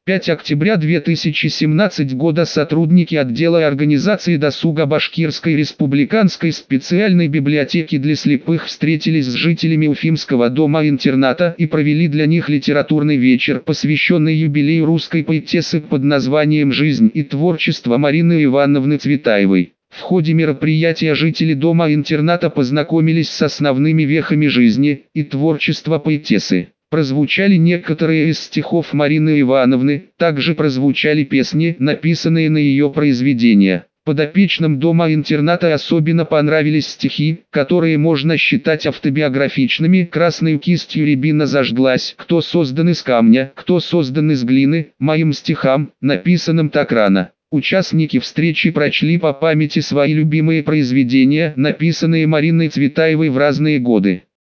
5 октября 2017 года сотрудники отдела организации досуга Башкирской республиканской специальной библиотеки для слепых встретились с жителями Уфимского дома-интерната и провели для них литературный вечер, посвященный юбилею русской поэтессы под названием «Жизнь и творчество» Марины Ивановны Цветаевой. В ходе мероприятия жители дома-интерната познакомились с основными вехами жизни и творчества поэтессы. Прозвучали некоторые из стихов Марины Ивановны, также прозвучали песни, написанные на ее произведения. Подопечным дома-интерната особенно понравились стихи, которые можно считать автобиографичными. «Красной кистью рябина зажглась, кто создан из камня, кто создан из глины», моим стихам, написанным так рано. Участники встречи прочли по памяти свои любимые произведения, написанные Мариной Цветаевой в разные годы.